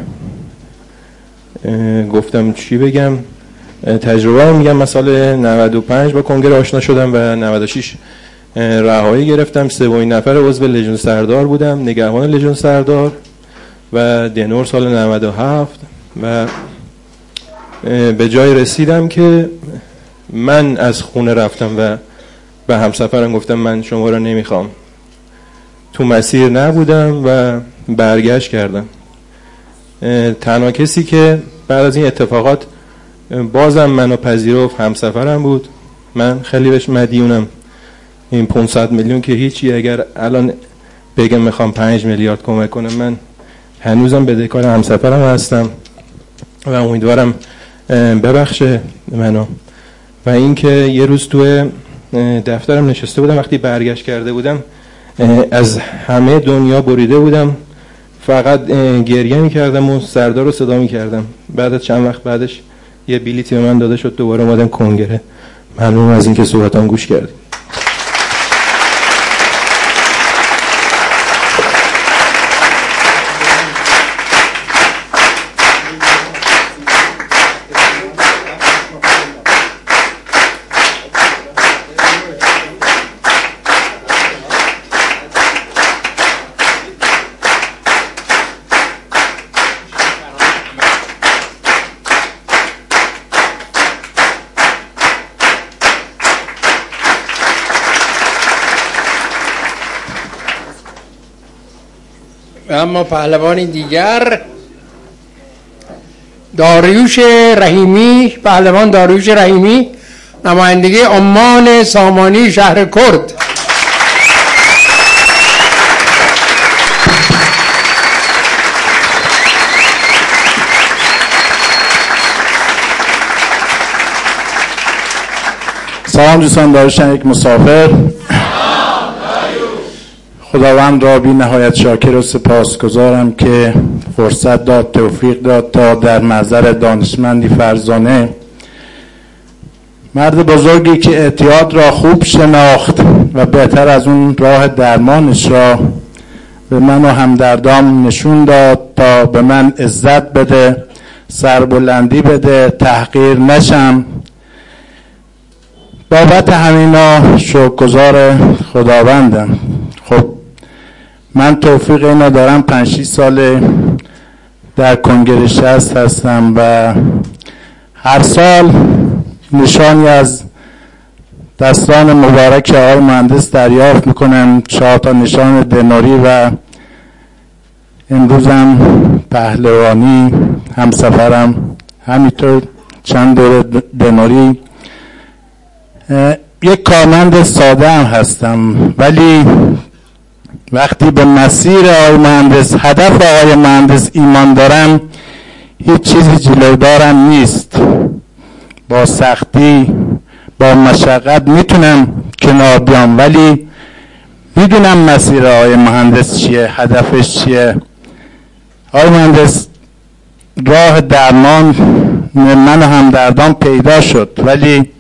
گفتم چی بگم، تجربه هم میگم. مثلا 95 با کنگره آشنا شدم و 96 رهایی گرفتم. سومین نفر عضو لژیون سردار بودم، نگهبان لژیون سردار و دنور سال 97 و به جای رسیدم که من از خونه رفتم و به همسفرم گفتم من شما را نمیخوام. تو مسیر نبودم و برگشت کردم. تنها کسی که بعد از این اتفاقات بازم منو پذیرفت همسفرم بود. من خیلی بهش مدیونم. این 500 میلیون که هیچی، اگر الان بگم میخوام 5 میلیارد کمک کنم، من هنوزم بدهکار همسفرم هستم و امیدوارم ببخشه منو. و اینکه یه روز تو دفترم نشسته بودم، وقتی برگشت کرده بودم از همه دنیا بریده بودم، فقط گریه میکردم و سردار رو صدا میکردم. بعد از چند وقت بعدش یه بلیتی به من داده شد، دوباره اومدم کنگره. ممنون از اینکه صحبتام گوش کردید. اما پهلوانی دیگر، داریوش رحیمی، پهلوان داریوش رحیمی، نمایندگی عمان سامانی شهر کرد. سلام دوستان، داریوشم یک مسافر. خداوند را بی نهایت شاکر و سپاسگزارم که فرصت داد، توفیق داد تا در محضر دانشمندی فرزانه، مرد بزرگی که اعتیاد را خوب شناخت و بهتر از اون راه درمانش را به من و همدردام نشون داد تا به من عزت بده، سربلندی بده، تحقیر نشم. بابت همینا شکرگزار خداوندم. خب من توفیق اینو دارم، 5-6 سال در کنگره 60 هستم و هر سال نشانی از دستان مبارک آقای مهندس دریافت میکنم، 4 تا نشان دنوری و امروزم پهلوانی، همسفرم همینطور چند دور دنوری. یک کارمند ساده هم هستم، ولی وقتی به مسیر آقای مهندس، هدف آقای مهندس ایمان دارم، هیچ چیزی جلودارم نیست. با سختی، با مشقت میتونم کنار بیام، ولی میدونم مسیر آقای مهندس چیه، هدفش چیه. آقای مهندس راه درمان من و همدردان پیدا شد، ولی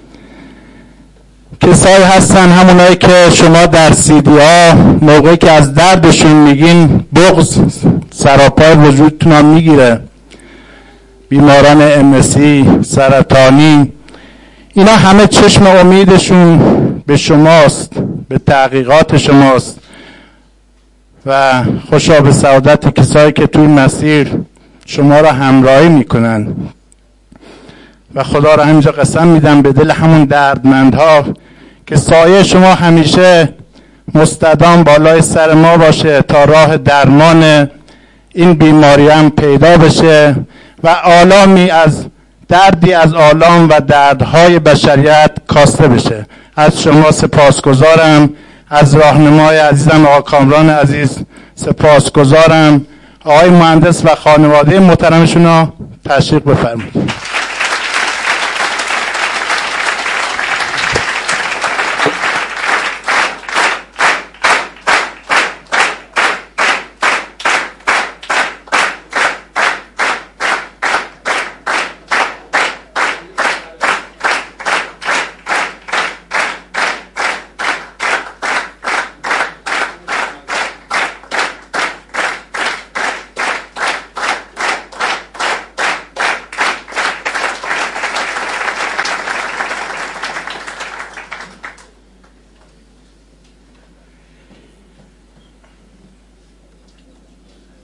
کسایی هستن همونایی که شما در سیدی ها موقعی که از دردشون میگین بغض سراپای وجودتون هم میگیره. بیماران MSC، سرطانی، اینا همه چشم امیدشون به شماست، به تحقیقات شماست و خوشا به سعادت کسایی که توی مسیر شما را همراهی میکنن و خدا را همینجا قسم میدم به دل همون دردمندها که سایه شما همیشه مستدام بالای سر ما باشه تا راه درمان این بیماری هم پیدا بشه و آلامی از دردی از آلام و دردهای بشریت کاسته بشه. از شما سپاسگزارم، از راهنمای عزیزم آقا کامران عزیز سپاسگزارم. آقای مهندس و خانواده محترمشون رو تشویق بفرمایید.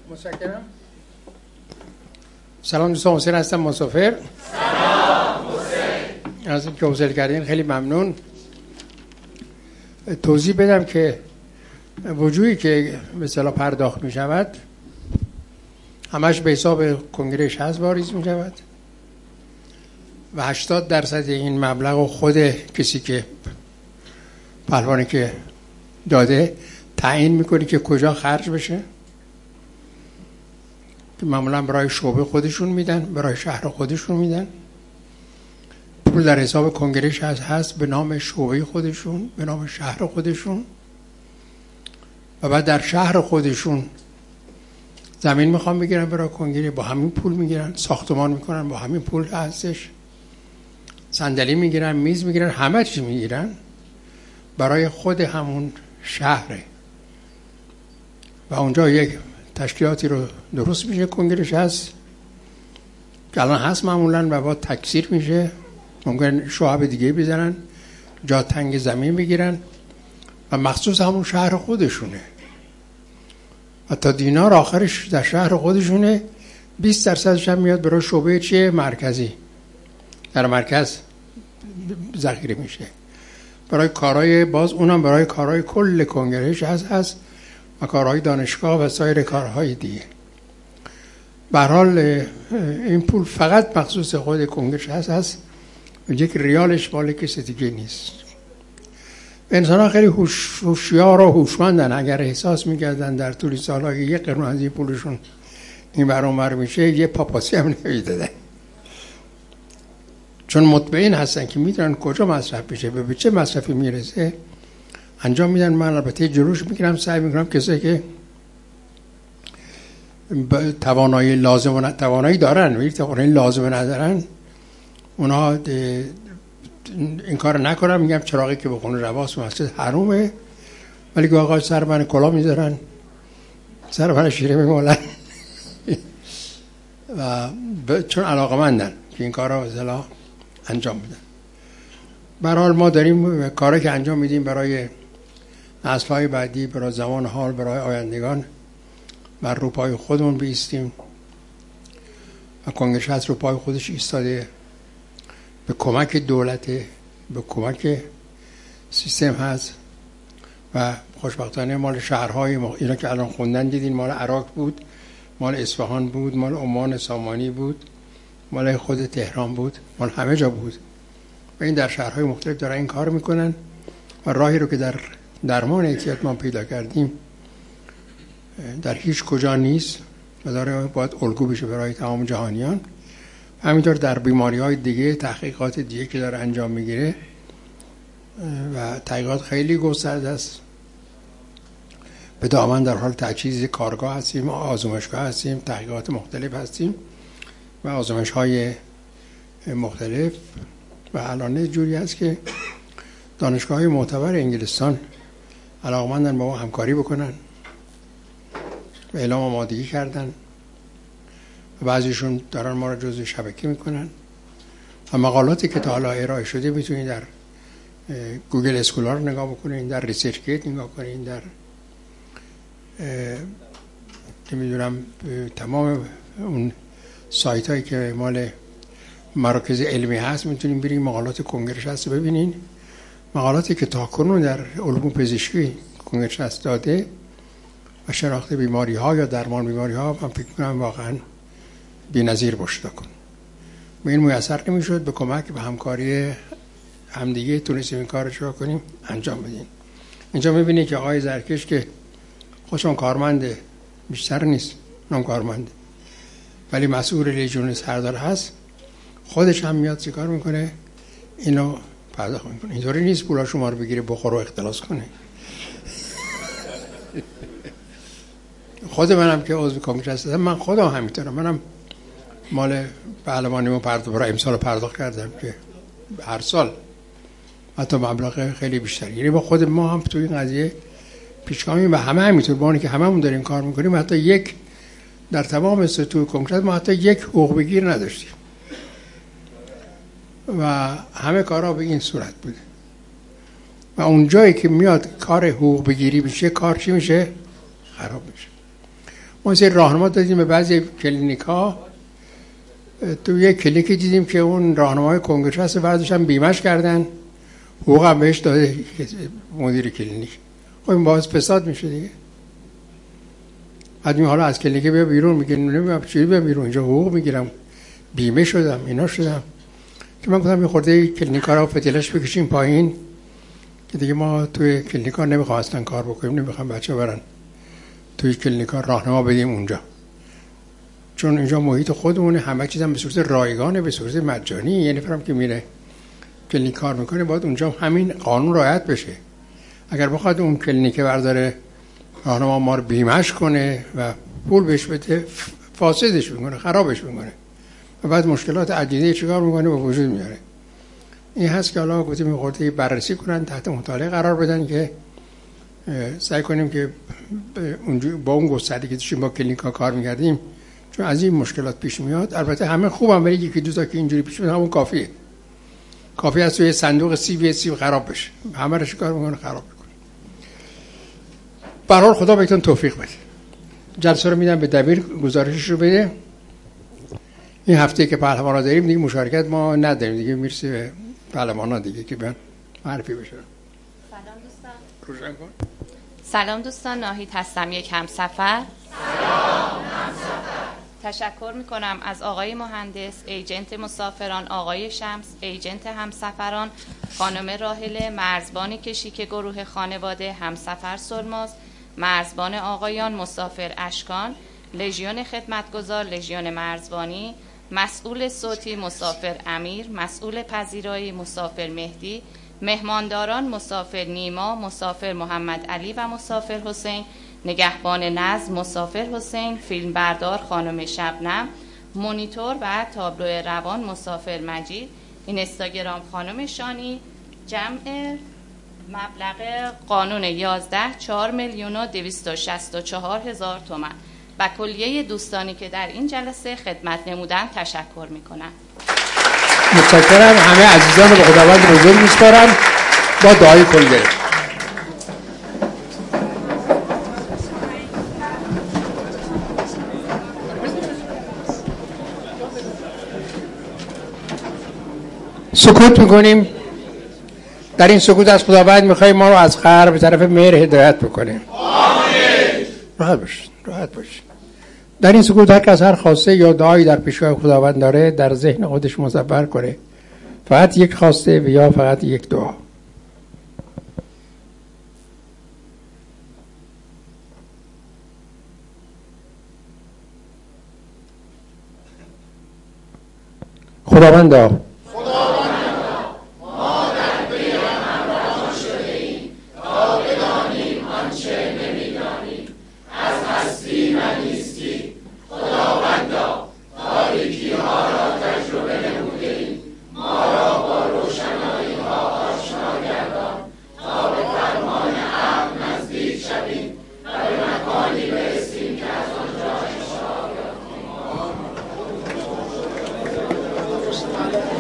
متشکرم. سلام دوستان، حسین هستم، مسافر. سلام حسین. از اینکه حوصله کردین خیلی ممنون. توضیح بدم که وجودی که به اصطلاح پرداخت می شود همش به حساب کنگره 60 واریز می شود و 80% این مبلغ خود کسی که پهلوانی که داده تعیین میکنه که کجا خرج بشه، که معمولا برای شعبه خودشون میدن، برای شهر خودشون میدن. پول در حساب کنگره هست به نام شعبه خودشون، به نام شهر خودشون، و بعد در شهر خودشون زمین میخوان بگیرن برای کنگره، با همین پول میگیرن. ساختمان میکنن، با همین پول هستش. صندلی میگیرن، میز میگیرن، همه چی میگیرن برای خود همون شهره. و اونجا یک تشکیلاتی رو درست میشه، کنگرهش هست که الان هست معمولا، و با تکثیر میشه. ممکن شعب دیگه بزنن، جا تنگ زمین بگیرن و مخصوص همون شهر خودشونه. و تا دینار آخرش در شهر خودشونه. 20% هم میاد برای شعبه چیه؟ مرکزی. در مرکز ذخیره میشه برای کارهای باز، اونم برای کارهای کل کنگرهش هست و کارهای دانشگاه و سایر کارهای دیگه. به هر حال این پول فقط مخصوص خود کنگرهش هست و یک ریالش مال کسی دیگه نیست. انسان ها خیلی هوشیار و هوشمندن. اگر احساس میکردن در طول سالها که یک قرون از این پولشون این برانور میشه، یه پاپاسی هم نمیدادن، چون مطمئن هستن که میدونن کجا مصرف میشه، به چه مصرفی میرسه، انجام میدن. من البته جلوش میگیرم، سعی میکنم کسی که توانایی لازم و توانایی دارن ولی توانایی لازم ندارن، اونا این کار نکنم. میگم چراغی که به خونه رواس مسجد حرومه، ولی که آقا سر من کلا میذارن، سر من شیره میمالن و چون علاقمندن که این کار رو اصلا انجام بدن. به هر حال ما داریم کاری که انجام میدیم برای نسل‌های بعدی، برای زمان حال، برای آیندگان بر رو پای خودمون بیستیم و کنگرهش هست رو پای خودش ایستاده، به کمک دولت، به کمک سیستم هست و خوشبختانه مال شهرهای اینا که الان خوندن دیدین، مال عراق بود، مال اصفهان بود، مال عمان سامانی بود، مال خود تهران بود، مال همه جا بود و این در شهرهای مختلف دارن این کار میکنن و راهی رو که در درمان اعتیاد ما پیدا کردیم در هیچ کجا نیست و داره باید الگو بشه برای تمام جهانیان. همینطور در بیماری‌های دیگه، تحقیقات دیگه که داره انجام میگیره و تحقیقات خیلی گسترده است. به دامن در حال تجهیز کارگاه هستیم، آزمایشگاه هستیم، تحقیقات مختلف هستیم و آزمایش‌های مختلف و الان جوری هست که دانشگاه‌های معتبر انگلستان علاقمندن با ما همکاری بکنن و اعلام آمادگی کردن و بعضیشون دارن ما را جزو شبکه میکنن و مقالاتی که تا حالا ارائه شده میتونید در گوگل اسکولار رو نگاه بکنین، در ریسرچ گیت نگاه کنین، در نمیدونم تمام اون سایت هایی که مال مراکز علمی هست میتونین برین مقالات کنگرهش هست ببینین. مقالاتی که تا کنون در علوم پزشکی کنگرهش هست داده و شناخت بیماری ها یا درمان بیماری ها، من فکر کنم واقعا بی‌نظیر باشه کن. و این میسر نمیشد به کمک به همکاری همدیگه تونستیم این کار رو کنیم انجام بدیم. اینجا میبینید که آقای زرکش که خوشم کارمنده، بیشتر نیست، اونم کارمنده ولی مسئول لیژیون سردار هست، خودش هم میاد چیکار میکنه؟ اینو پرداخت میکنه. اینطوری نیست پولا شما رو بگیره بخوره و اختلاس کنه. خود منم که عضو کمیته هستم، من خودم همینطورم، منم مال پهلوانیمو برای امسال پرداخت کردم که هر سال حتی مبلغ خیلی بیشتر. یعنی با خود ما هم توی این قضیه پیشگامی و همه همینطور، با اینکه هممون داریم کار میکنیم، حتی یک در تمام سطوح کنکرت ما حتی یک حقوق بگیر نداشتیم و همه کارها به این صورت بوده. و اون جایی که میاد کار حقوق بگیری بشه، کار چی میشه؟ خراب میشه. ما این راهنما دادیم به بعضی کلینیک‌ها. تو یک کلینیکی دیدیم که اون راهنمای کنگره هست بعدش هم بیمش کردن، حقوق هم بهش داده مدیر کلینیک. خب این باز فساد میشه دیگه. بعد حالا از کلینیک بیا بیرون، میگه نمیدونم چی بیا بیرون، اینجا حقوق میگیرم، بیمه شدم، اینا شدم. که من گفتم یه خورده کلینیکا رو فتیلش بکشیم پایین که دیگه ما توی کلینیکا نمیخواستن کار بکنیم، نمیخوام بچه برن توی کلینیکا، راهنما بدیم اونجا، چون اینجا محیط خودمونه، همه چیزم به صورت رایگانه، به صورت مجانی. یعنی فرام که میره کلینیک کار میکنه باید اونجا همین قانون رعایت بشه. اگر بخواد اون کلینیک برداره راهنما ما رو بیمش کنه و پول بهش بده، فاسدش میکنه، خرابش میکنه و بعد مشکلات عدیده چیکار میکنه به وجود میاره. این هست که حالا گفتیم این خورده بررسی کنن، تحت مطالعه قرار بدن که سعی کنیم که با اون گستردگی که داشتیم با کلینیکا کار میکردیم، چون از این مشکلات پیش میاد. البته همه خوبم، ولی یکی دو تا که اینجوری پیش میاد همون کافیه. کافی است توی صندوق سیب خراب بشه، همه رو کار میکنه خراب میکنه. به هر حال خدا بهتون توفیق بده. جلسه رو میدم به دبیر گزارشش رو بده. این هفته که پهلوانا داریم دیگه مشارکت ما نداریم دیگه، میرسه به پهلوانا دیگه که بیان معرفی بشه. سلام دوستان. روشن کن. سلام دوستان، ناهید هستم، یک همسفر. سلام همسفر. تشکر میکنم از آقای مهندس، ایجنت مسافران، آقای شمس، ایجنت همسفران، خانم راحله، مرزبان کشیک گروه خانواده همسفر سرماز، مرزبان آقایان مسافر اشکان، لژیون خدمتگزار لژیون مرزبانی، مسئول صوتی مسافر امیر، مسئول پذیرایی مسافر مهدی، مهمانداران مسافر نیما، مسافر محمد علی و مسافر حسین، نگهبان نظم مسافر حسین، فیلمبردار خانم شبنم، مونیتور و تابلو روان مسافر مجید، اینستاگرام خانم شانی. جمع مبلغ قانون 11 4,264,000 تومان. و کلیه دوستانی که در این جلسه خدمت نمودن تشکر میکنم. متشکرم. همه عزیزان رو به خداوند بزرگ میسپارم با دعای کلیه. سکوت میکنیم. در این سکوت از خداوند میخواییم ما رو از خیر به طرف مهر هدایت بکنه. آمین. راحت باشید، راحت باشید. در این سکوت هر کس هر خواسته یا دعایی در پیشگاه خداوند داره در ذهن خودش مصور کنه. فقط یک خواسته و یا فقط یک دعا. خداوندا ما در پی همراهان شده ایم تا بدانیم آنچه نمیدانیم، از هستی و نیستی. خداوندا تاریکی ها را تجربه نموده ایم، ما را با روشنایی ها آشنا گردان تا به فرمان حق نزدیک شویم و به مکانی برسیم که از آنجا انشاء یافتیم.